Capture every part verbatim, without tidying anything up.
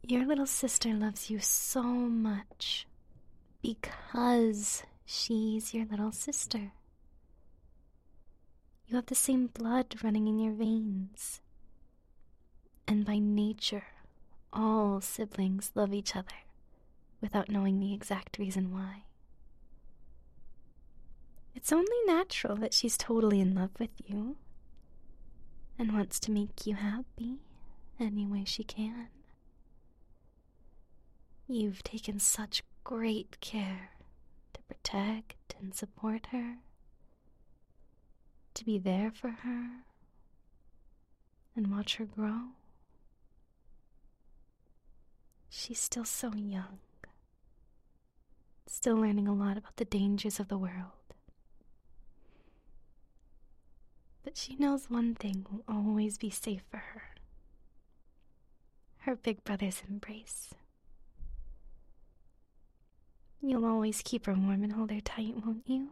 Your little sister loves you so much because she's your little sister. You have the same blood running in your veins. And by nature, all siblings love each other without knowing the exact reason why. It's only natural that she's totally in love with you and wants to make you happy any way she can. You've taken such great care to protect and support her, to be there for her, and watch her grow. She's still so young, still learning a lot about the dangers of the world. But she knows one thing will always be safe for her. Her big brother's embrace. You'll always keep her warm and hold her tight, won't you?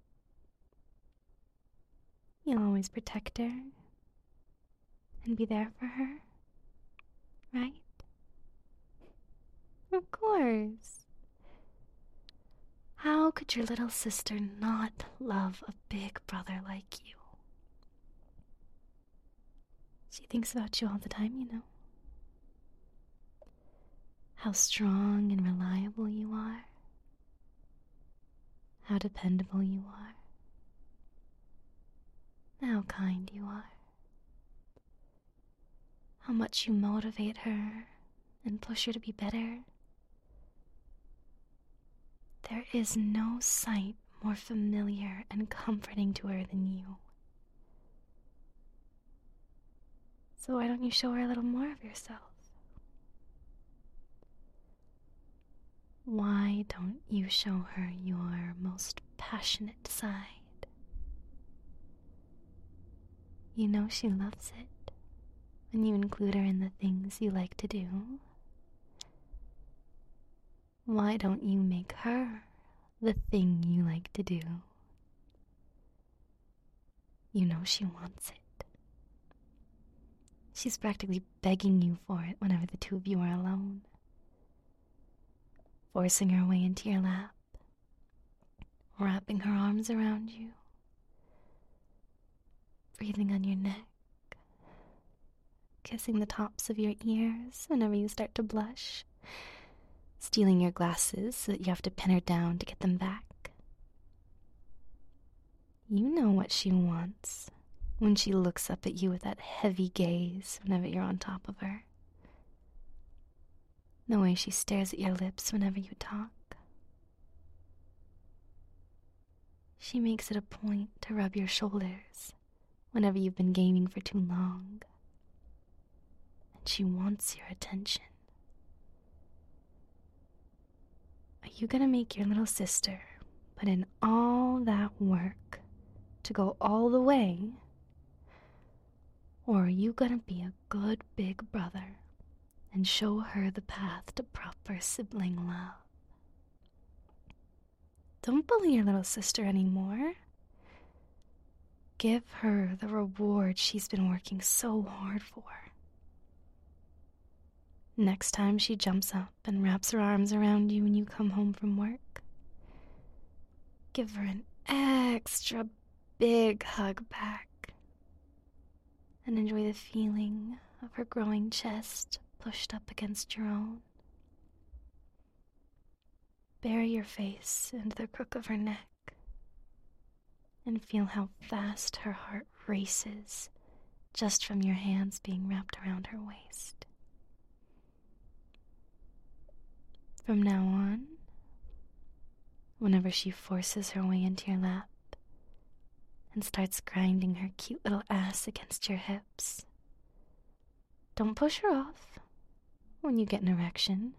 You'll always protect her and be there for her, right? Of course. How could your little sister not love a big brother like you? She thinks about you all the time, you know. How strong and reliable you are. How dependable you are. How kind you are. How much you motivate her and push her to be better. There is no sight more familiar and comforting to her than you. So why don't you show her a little more of yourself? Why don't you show her your most passionate side? You know she loves it when you include her in the things you like to do. Why don't you make her the thing you like to do? You know she wants it. She's practically begging you for it whenever the two of you are alone. Forcing her way into your lap, wrapping her arms around you, breathing on your neck, kissing the tops of your ears whenever you start to blush, stealing your glasses so that you have to pin her down to get them back. You know what she wants when she looks up at you with that heavy gaze whenever you're on top of her. The way she stares at your lips whenever you talk. She makes it a point to rub your shoulders whenever you've been gaming for too long. And she wants your attention. Are you gonna make your little sister put in all that work to go all the way? Or are you gonna be a good big brother and show her the path to proper sibling love? Don't bully your little sister anymore. Give her the reward she's been working so hard for. Next time she jumps up and wraps her arms around you when you come home from work, give her an extra big hug back and enjoy the feeling of her growing chest pushed up against your own. Bury your face into the crook of her neck and feel how fast her heart races just from your hands being wrapped around her waist. From now on, whenever she forces her way into your lap and starts grinding her cute little ass against your hips, don't push her off when you get an erection.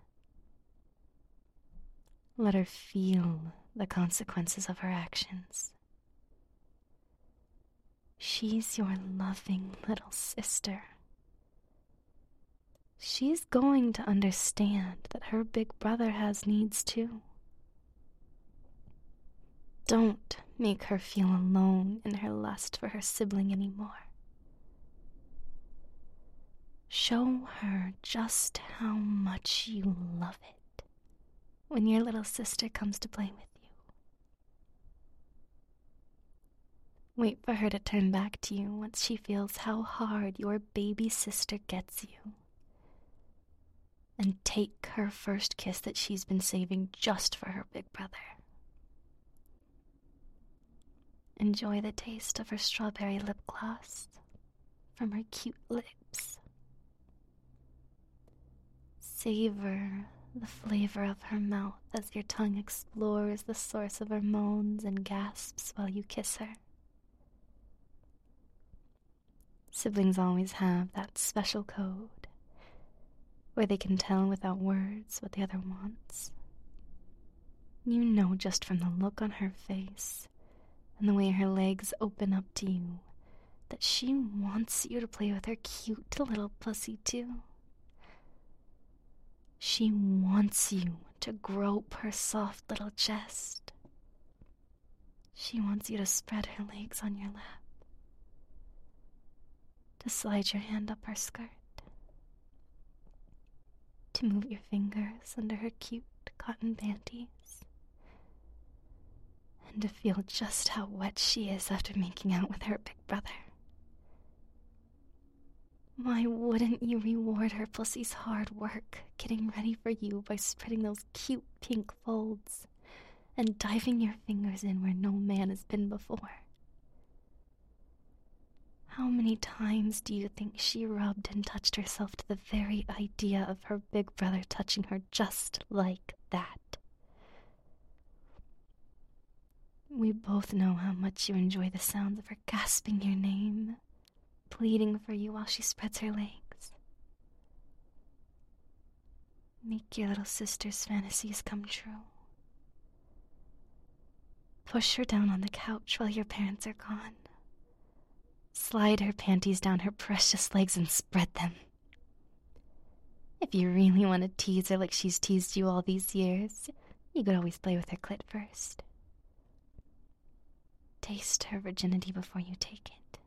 Let her feel the consequences of her actions. She's your loving little sister. She's going to understand that her big brother has needs too. Don't make her feel alone in her lust for her sibling anymore. Show her just how much you love it when your little sister comes to play with you. Wait for her to turn back to you once she feels how hard your baby sister gets you. And take her first kiss that she's been saving just for her big brother. Enjoy the taste of her strawberry lip gloss from her cute lips. Savor the flavor of her mouth as your tongue explores the source of her moans and gasps while you kiss her. Siblings always have that special code where they can tell without words what the other wants. You know just from the look on her face and the way her legs open up to you that she wants you to play with her cute little pussy too. She wants you to grope her soft little chest. She wants you to spread her legs on your lap, to slide your hand up her skirt, to move your fingers under her cute cotton panties, and to feel just how wet she is after making out with her big brother. Why wouldn't you reward her pussy's hard work getting ready for you by spreading those cute pink folds and diving your fingers in where no man has been before? How many times do you think she rubbed and touched herself to the very idea of her big brother touching her just like that? We both know how much you enjoy the sounds of her gasping your name, pleading for you while she spreads her legs. Make your little sister's fantasies come true. Push her down on the couch while your parents are gone. Slide her panties down her precious legs and spread them. If you really want to tease her like she's teased you all these years, you could always play with her clit first. Taste her virginity before you take it.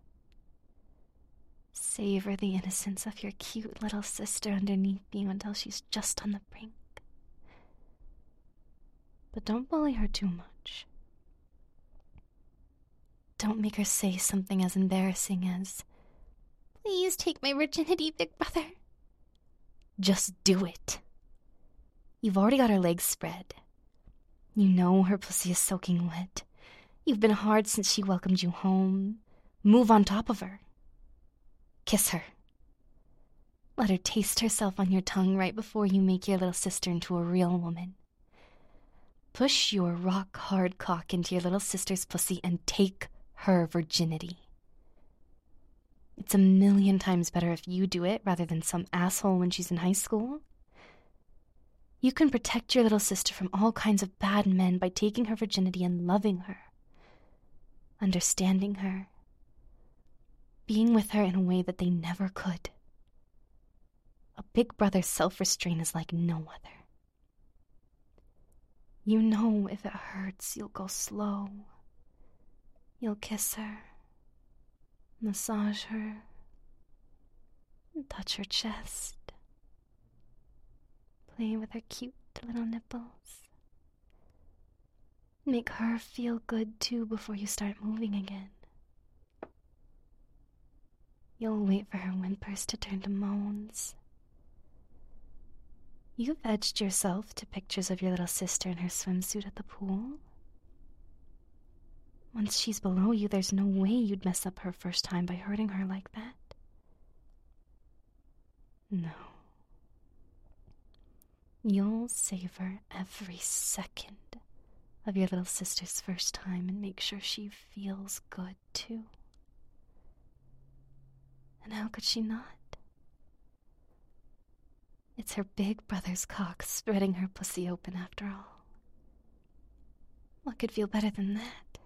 Savor the innocence of your cute little sister underneath you until she's just on the brink. But don't bully her too much. Don't make her say something as embarrassing as, "Please take my virginity, big brother." Just do it. You've already got her legs spread. You know her pussy is soaking wet. You've been hard since she welcomed you home. Move on top of her. Kiss her. Let her taste herself on your tongue right before you make your little sister into a real woman. Push your rock-hard cock into your little sister's pussy and take her virginity. It's a million times better if you do it rather than some asshole when she's in high school. You can protect your little sister from all kinds of bad men by taking her virginity and loving her, understanding her, being with her in a way that they never could. A big brother's self-restraint is like no other. You know if it hurts, you'll go slow. You'll kiss her, massage her, and touch her chest. Play with her cute little nipples. Make her feel good too before you start moving again. You'll wait for her whimpers to turn to moans. You've edged yourself to pictures of your little sister in her swimsuit at the pool. Once she's below you, there's no way you'd mess up her first time by hurting her like that. No. You'll savor every second of your little sister's first time and make sure she feels good, too. And how could she not? It's her big brother's cock spreading her pussy open after all. What could feel better than that?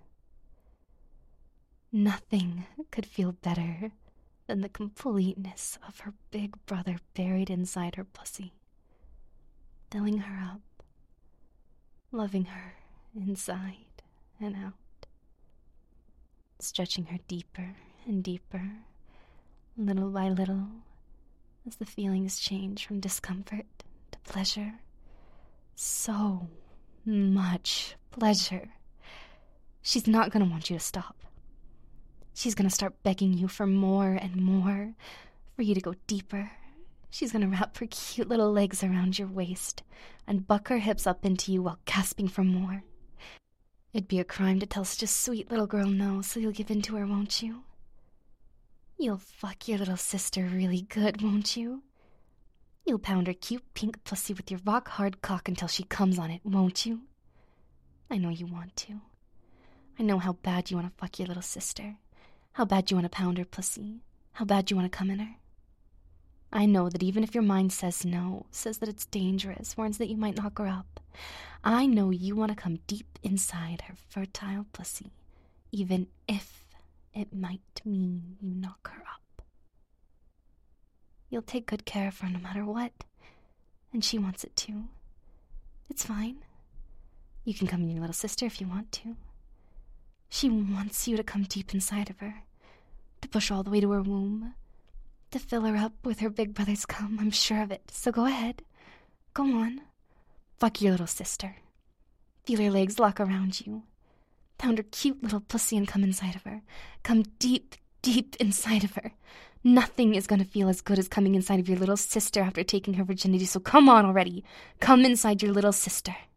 Nothing could feel better than the completeness of her big brother buried inside her pussy, filling her up, loving her inside and out, stretching her deeper and deeper, little by little, as the feelings change from discomfort to pleasure. So much pleasure. She's not gonna want you to stop. She's gonna start begging you for more and more, for you to go deeper. She's gonna wrap her cute little legs around your waist and buck her hips up into you while gasping for more. It'd be a crime to tell such a sweet little girl no, so you'll give in to her, won't you? You'll fuck your little sister really good, won't you? You'll pound her cute pink pussy with your rock-hard cock until she comes on it, won't you? I know you want to. I know how bad you want to fuck your little sister, how bad you want to pound her pussy, how bad you want to come in her. I know that even if your mind says no, says that it's dangerous, warns that you might knock her up, I know you want to come deep inside her fertile pussy, even if it might mean you knock her up. You'll take good care of her no matter what, and she wants it too. It's fine. You can come in your little sister if you want to. She wants you to come deep inside of her, to push all the way to her womb, to fill her up with her big brother's cum, I'm sure of it. So go ahead. Go on. Fuck your little sister. Feel her legs lock around you. Pound her cute little pussy and come inside of her. Come deep, deep inside of her. Nothing is going to feel as good as coming inside of your little sister after taking her virginity, so come on already. Come inside your little sister.